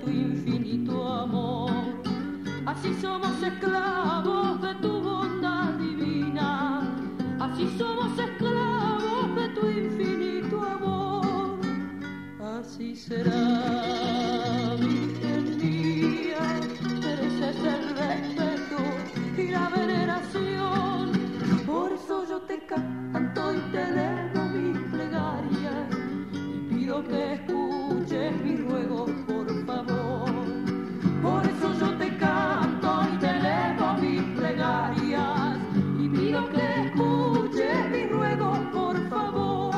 tu infinito amor. Así somos esclavos de tu bondad divina, así somos esclavos de tu infinito amor. Así será, Virgen mía, mereces el respeto y la veneración. Por eso yo te canto y te elevo mis plegarias y pido que escuches mis ruegos, por favor. Por eso yo te canto y te elevo mis plegarias y pido que escuches mis ruegos, por favor.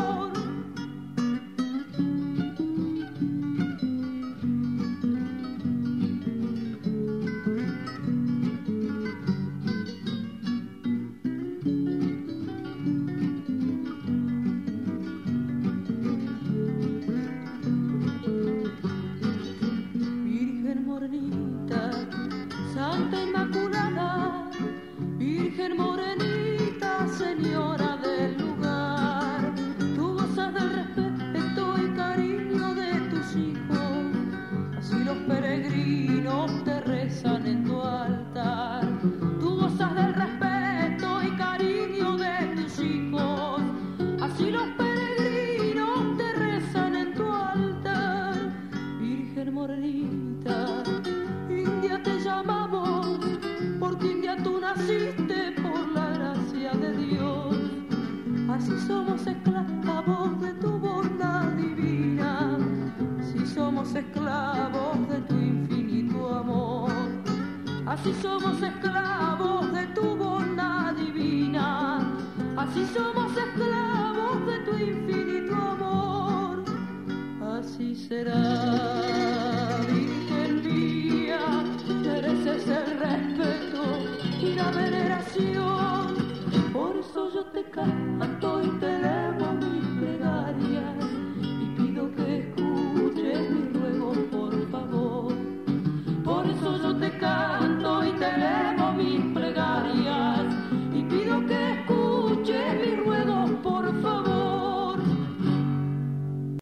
Virgen morenita, Santa Inmaculada, Virgen morenita, señora del lugar, tú gozas del respeto y cariño de tus hijos, así los peregrinos te rezan en tu altar. Tú gozas del respeto y cariño de tus hijos, así los peregrinos te rezan en tu altar. Virgen morenita, India te llamamos, porque India tú naciste por la gracia de Dios. Así somos esclavos de tu bondad divina, así somos esclavos de tu infinito amor. Así somos esclavos